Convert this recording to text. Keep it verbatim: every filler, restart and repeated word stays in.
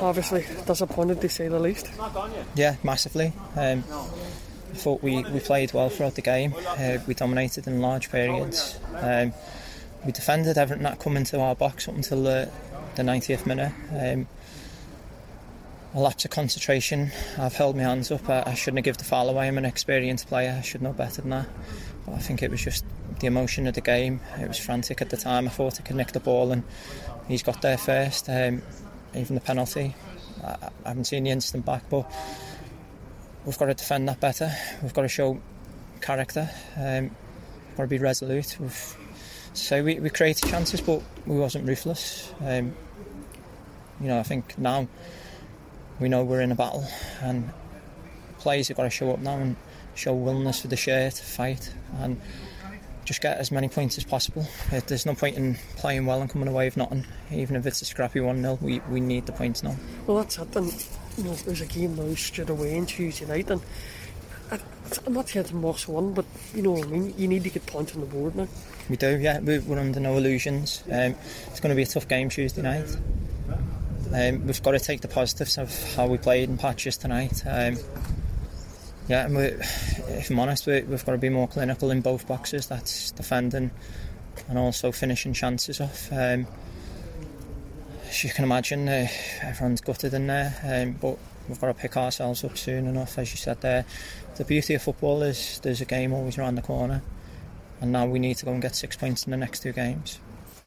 obviously disappointed to say the least. Yeah, massively. Um, I thought we, we played well throughout the game. Uh, we dominated in large periods. Um, we defended everything that come into our box up until the, the ninetieth minute. Um, a lapse of concentration. I've held my hands up. I, I shouldn't have given the foul away. I'm an experienced player. I should know better than that. But I think it was just the emotion of the game. It was frantic at the time. I thought I could nick the ball and he's got there first. Um, even the penalty. I, I haven't seen the instant back, but we've got to defend that better. We've got to show character. Um, we've got to be resolute. We've, so we, we created chances, but we wasn't ruthless. Um, you know, I think now we know we're in a battle, and players have got to show up now and show willingness for the shirt, fight, and just get as many points as possible. There's no point in playing well and coming away with nothing, even if it's a scrappy one nil. We we need the points now. Well, that's it. And you know, there's a game now straight away on Tuesday night, and I, I'm not saying it's a must win, but you know what I mean. You need to get points on the board now. We do, yeah. We're under no illusions. Um, it's going to be a tough game Tuesday night. Um, we've got to take the positives of how we played in patches tonight. Um, yeah, and we're, if I'm honest, we, we've got to be more clinical in both boxes. That's defending and also finishing chances off. Um, as you can imagine, uh, everyone's gutted in there, um, but we've got to pick ourselves up soon enough. As you said there, the beauty of football is there's a game always around the corner, and now we need to go and get six points in the next two games.